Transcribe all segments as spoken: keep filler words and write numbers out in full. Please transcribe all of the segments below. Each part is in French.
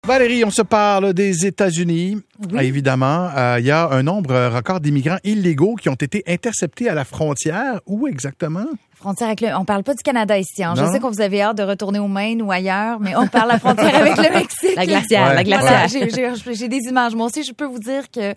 Valérie, on se parle des États-Unis. Oui. Évidemment, euh, il y a un nombre record d'immigrants illégaux qui ont été interceptés à la frontière. Où exactement? Frontière avec le... On parle pas du Canada ici. Hein. Je Non. sais qu'on vous avait hâte de retourner au Maine ou ailleurs, mais on parle la frontière avec le Mexique. La glacière, Ouais. la glacière. Voilà, j'ai, j'ai, j'ai des images. Moi aussi, je peux vous dire que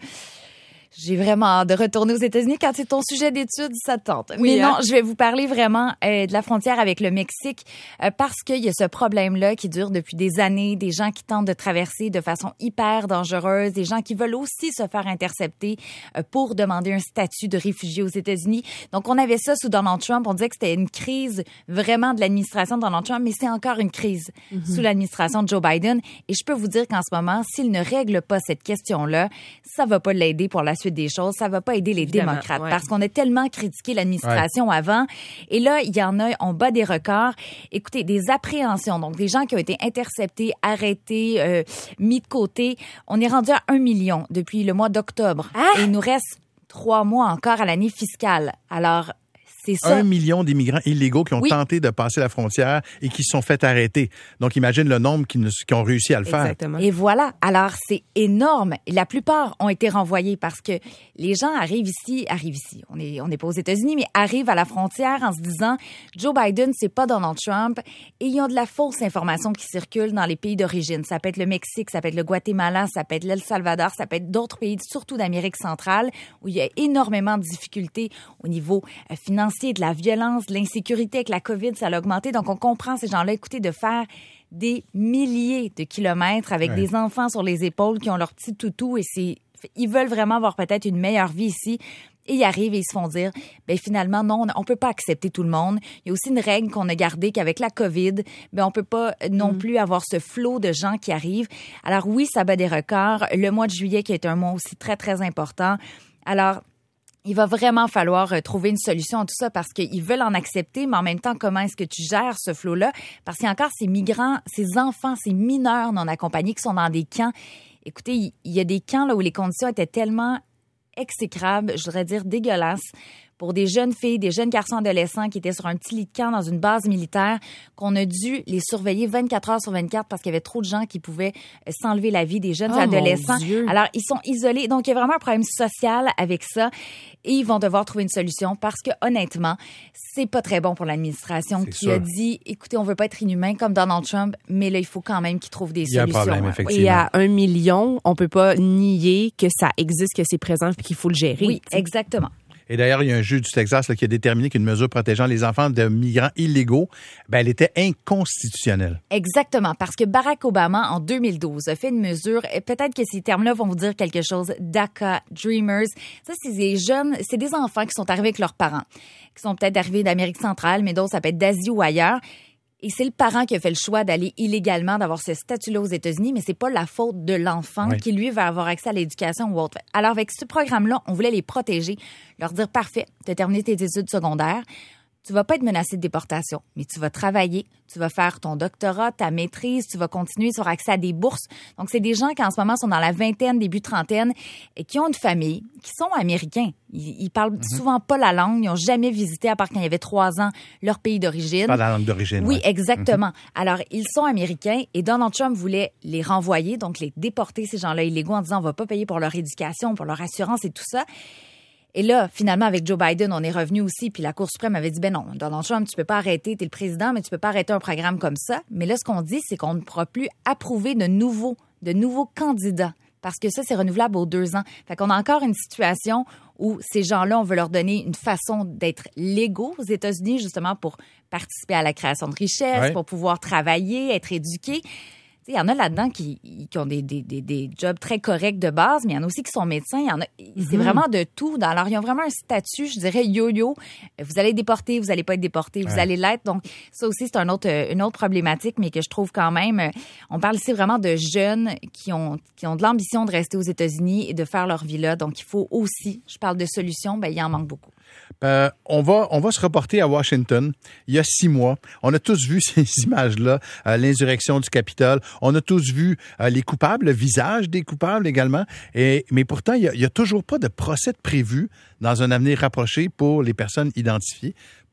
j'ai vraiment hâte de retourner aux États-Unis. Quand c'est ton sujet d'étude, ça te tente. Oui, Mais hein? non, je vais vous parler vraiment euh, de la frontière avec le Mexique euh, parce qu'il y a ce problème-là qui dure depuis des années, des gens qui tentent de traverser de façon hyper dangereuse, des gens qui veulent aussi se faire intercepter euh, pour demander un statut de réfugié aux États-Unis. Donc, on avait ça sous Donald Trump. On disait que c'était une crise vraiment de l'administration de Donald Trump, mais c'est encore une crise mm-hmm. sous l'administration de Joe Biden. Et je peux vous dire qu'en ce moment, s'il ne règle pas cette question-là, ça va pas l'aider pour la suite des choses, ça va pas aider les Évidemment, démocrates ouais. parce qu'on a tellement critiqué l'administration ouais. avant et là, il y en a, on bat des records. Écoutez, des appréhensions, donc des gens qui ont été interceptés, arrêtés, euh, mis de côté. On est rendu à un million depuis le mois d'octobre Ah! et il nous reste trois mois encore à l'année fiscale. Alors, c'est ça. Un million d'immigrants illégaux qui ont oui. tenté de passer la frontière et qui se sont fait arrêter. Donc, imagine le nombre qui, ne, qui ont réussi à le faire. Exactement. Et voilà. Alors, c'est énorme. La plupart ont été renvoyés parce que les gens arrivent ici, arrivent ici. On est, on n'est pas aux États-Unis, mais arrivent à la frontière en se disant Joe Biden, c'est pas Donald Trump. Et ils ont de la fausse information qui circule dans les pays d'origine. Ça peut être le Mexique, ça peut être le Guatemala, ça peut être l'El Salvador, ça peut être d'autres pays, surtout d'Amérique centrale, où il y a énormément de difficultés au niveau euh, financier, de la violence, de l'insécurité avec la COVID, ça a augmenté. Donc, on comprend ces gens-là, écoutez, de faire des milliers de kilomètres avec ouais. des enfants sur les épaules qui ont leur petit toutou et c'est, ils veulent vraiment avoir peut-être une meilleure vie ici. Et ils arrivent et ils se font dire, ben finalement, non, on peut pas accepter tout le monde. Il y a aussi une règle qu'on a gardée qu'avec la COVID, ben on peut pas non mm. plus avoir ce flot de gens qui arrivent. Alors oui, ça bat des records. Le mois de juillet qui est un mois aussi très, très important. Alors, il va vraiment falloir trouver une solution à tout ça parce qu'ils veulent en accepter, mais en même temps, comment est-ce que tu gères ce flot-là? Parce qu'il y a encore ces migrants, ces enfants, ces mineurs non accompagnés qui sont dans des camps. Écoutez, il y a des camps là où les conditions étaient tellement exécrables, je voudrais dire dégueulasses, pour des jeunes filles, des jeunes garçons adolescents qui étaient sur un petit lit de camp dans une base militaire, qu'on a dû les surveiller vingt-quatre heures sur vingt-quatre parce qu'il y avait trop de gens qui pouvaient s'enlever la vie, des jeunes oh, adolescents. Mon Dieu. Alors, ils sont isolés. Donc, il y a vraiment un problème social avec ça. Et ils vont devoir trouver une solution parce que, honnêtement, c'est pas très bon pour l'administration c'est qui sûr. a dit, écoutez, on veut pas être inhumain comme Donald Trump, mais là, il faut quand même qu'ils trouvent des il y a solutions. un problème, effectivement. Et à un million, on peut pas nier que ça existe, que c'est présent et qu'il faut le gérer. Oui, t'sais. exactement. Et d'ailleurs, il y a un juge du Texas là, qui a déterminé qu'une mesure protégeant les enfants de migrants illégaux, ben, elle était inconstitutionnelle. Exactement, parce que Barack Obama, en deux mille douze, a fait une mesure, et peut-être que ces termes-là vont vous dire quelque chose, DACA, Dreamers. Ça, c'est des jeunes, c'est des enfants qui sont arrivés avec leurs parents, qui sont peut-être arrivés d'Amérique centrale, mais d'autres, ça peut être d'Asie ou ailleurs. Et c'est le parent qui a fait le choix d'aller illégalement, d'avoir ce statut-là aux États-Unis, mais c'est pas la faute de l'enfant oui. qui, lui, va avoir accès à l'éducation ou autre. Alors, avec ce programme-là, on voulait les protéger, leur dire, parfait, tu as terminé tes études secondaires, tu vas pas être menacé de déportation, mais tu vas travailler, tu vas faire ton doctorat, ta maîtrise, tu vas continuer, tu auras accès à des bourses. Donc, c'est des gens qui, en ce moment, sont dans la vingtaine, début trentaine, et qui ont une famille, qui sont américains. Ils, ils parlent mm-hmm. souvent pas la langue, ils n'ont jamais visité, à part quand il y avait trois ans, leur pays d'origine. Pas la langue d'origine. Oui, ouais. exactement. Mm-hmm. Alors, ils sont américains, et Donald Trump voulait les renvoyer, donc les déporter, ces gens-là illégaux, en disant, on va pas payer pour leur éducation, pour leur assurance et tout ça. Et là, finalement, avec Joe Biden, on est revenu aussi, puis la Cour suprême avait dit, ben non, Donald Trump, tu peux pas arrêter, t'es le président, mais tu peux pas arrêter un programme comme ça. Mais là, ce qu'on dit, c'est qu'on ne pourra plus approuver de nouveaux, de nouveaux candidats, parce que ça, c'est renouvelable aux deux ans. Fait qu'on a encore une situation où ces gens-là, on veut leur donner une façon d'être légaux aux États-Unis, justement, pour participer à la création de richesses, ouais. pour pouvoir travailler, être éduqués. Il y en a là-dedans qui, qui ont des, des, des, des jobs très corrects de base, mais il y en a aussi qui sont médecins. Il y en a, mm-hmm. C'est vraiment de tout. Alors, ils ont vraiment un statut, je dirais, yo-yo. Vous allez être déporté, vous n'allez pas être déporté, vous ouais. allez l'être. Donc, ça aussi, c'est un autre, une autre problématique, mais que je trouve quand même... On parle ici vraiment de jeunes qui ont, qui ont de l'ambition de rester aux États-Unis et de faire leur vie là. Donc, il faut aussi, je parle de solutions, ben il y en manque beaucoup. Euh, on va on va se reporter à Washington. Il y a six mois, on a tous vu ces images-là, euh, l'insurrection du Capitole. On a tous vu euh, les coupables, le visage des coupables également. Et mais pourtant, il y a, il y a toujours pas de procès prévu dans un avenir rapproché pour les personnes identifiées.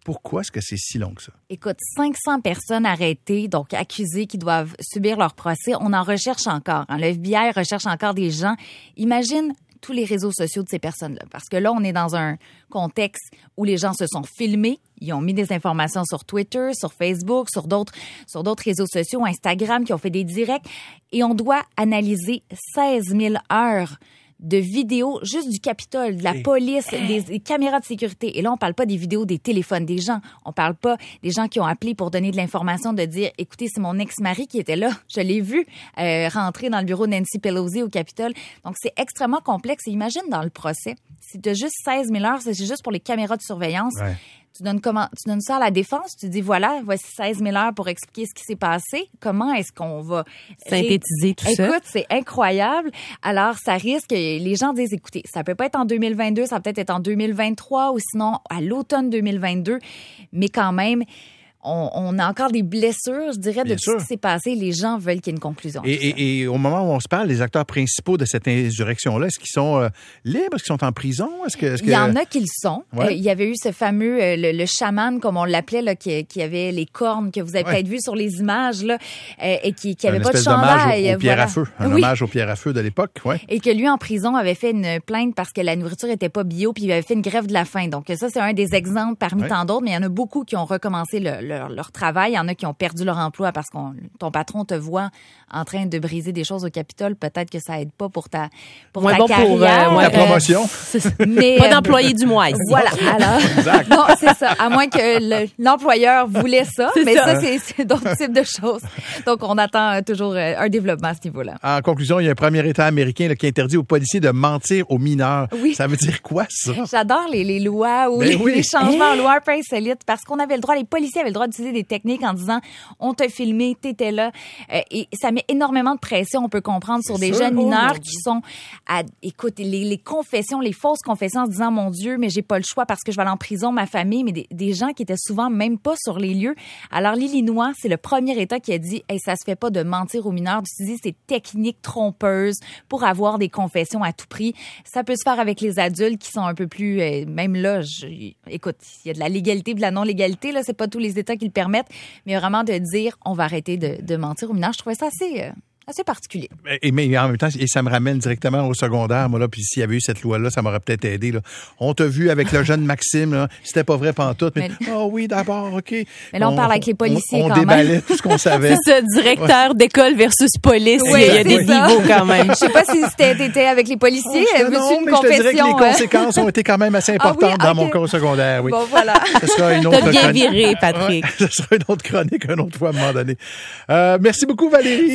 Pourquoi est-ce que c'est si long que ça? Écoute, cinq cents personnes arrêtées, donc accusées, qui doivent subir leur procès. On en recherche encore. Hein. Le F B I recherche encore des gens. Imagine tous les réseaux sociaux de ces personnes-là. Parce que là, on est dans un contexte où les gens se sont filmés. Ils ont mis des informations sur Twitter, sur Facebook, sur d'autres, sur d'autres réseaux sociaux, Instagram, qui ont fait des directs. Et on doit analyser seize mille heures de vidéos juste du Capitole, de la police, des, des caméras de sécurité. Et là, on parle pas des vidéos des téléphones des gens. On parle pas des gens qui ont appelé pour donner de l'information, de dire, écoutez, c'est mon ex-mari qui était là. Je l'ai vu euh, rentrer dans le bureau de Nancy Pelosi au Capitole. Donc, c'est extrêmement complexe. Et imagine dans le procès, si tu as juste seize mille heures, c'est juste pour les caméras de surveillance. Ouais. Tu donnes, comment, tu donnes ça à la défense, tu dis, voilà, voici seize mille heures pour expliquer ce qui s'est passé. Comment est-ce qu'on va synthétiser tout ça? Écoute, c'est incroyable. Alors, ça risque, les gens disent, écoutez, ça peut pas être en deux mille vingt-deux, ça va peut-être être en deux mille vingt-trois ou sinon à l'automne deux mille vingt-deux. Mais quand même, on, on a encore des blessures, je dirais, de tout ce qui s'est passé. Les gens veulent qu'il y ait une conclusion. Et, et, et au moment où on se parle, les acteurs principaux de cette insurrection-là, est-ce qu'ils sont euh, libres? Est-ce qu'ils sont en prison? Est-ce que, est-ce que... Il y en a qui le sont. Ouais. Euh, il y avait eu ce fameux, euh, le, le chaman, comme on l'appelait, là, qui, qui avait les cornes que vous avez ouais. peut-être vu sur les images, là, euh, et qui, qui avait pas de chandail. Au, au pierre voilà. à feu. Un oui. hommage aux pierres à feu de l'époque. Ouais. Et que lui, en prison, avait fait une plainte parce que la nourriture était pas bio, puis il avait fait une grève de la faim. Donc ça, c'est un des exemples parmi ouais. tant d'autres, mais il y en a beaucoup qui ont recommencé le, leur, leur travail. Il y en a qui ont perdu leur emploi parce que ton patron te voit en train de briser des choses au Capitole. Peut-être que ça aide pas pour ta, pour ta bon carrière. Pour, euh, la promotion. Mais, pas d'employé du mois ici. Voilà. Alors, non, c'est ça. À moins que le, l'employeur voulait ça. C'est mais ça, ça c'est, c'est d'autres types de choses. Donc, on attend toujours un développement à ce niveau-là. En conclusion, il y a un premier État américain là, qui interdit aux policiers de mentir aux mineurs. Oui. Ça veut dire quoi, ça? J'adore les, les lois ou les, oui. les changements en loi un peu insolites parce qu'on avait le droit, les policiers avaient le droit d'utiliser des techniques en disant on t'a filmé, t'étais là. Euh, et ça met énormément de pression, on peut comprendre, sur des jeunes mineurs qui sont à, écoute, les, les confessions, les fausses confessions en disant, mon Dieu, mais j'ai pas le choix parce que je vais aller en prison, ma famille, mais des, des gens qui étaient souvent même pas sur les lieux. Alors, l'Illinois, c'est le premier État qui a dit, hey, ça se fait pas de mentir aux mineurs, d'utiliser ces techniques trompeuses pour avoir des confessions à tout prix. Ça peut se faire avec les adultes qui sont un peu plus, euh, même là, je, écoute, il y a de la légalité, de la non-légalité, là, c'est pas tous les États qui le permettent, mais vraiment de dire, on va arrêter de, de mentir aux mineurs. Je trouvais ça assez... Euh, assez particulier. Et, mais en même temps, et ça me ramène directement au secondaire, moi, là, puis s'il y avait eu cette loi-là, ça m'aurait peut-être aidé, là. On t'a vu avec le jeune Maxime, là, c'était pas vrai pantoute, mais, mais oh oui, d'abord, OK. Mais là, on, on parle avec les policiers on, on quand déballait même. tout ce qu'on savait. C'est ça, directeur ouais. d'école versus police. Oui, il y a des ça. niveaux quand même. Je sais pas si c'était étais avec les policiers. Oh, Veux-tu non, une mais confession? Je te dirais que les hein? conséquences ont été quand même assez importantes ah oui, okay. dans mon cas au secondaire, oui. Bon, voilà. Ce sera une autre T'as bien chronique. viré, Patrick. Ouais, ce sera une autre chronique une autre fois à un moment donné. Euh, merci beaucoup, Valérie.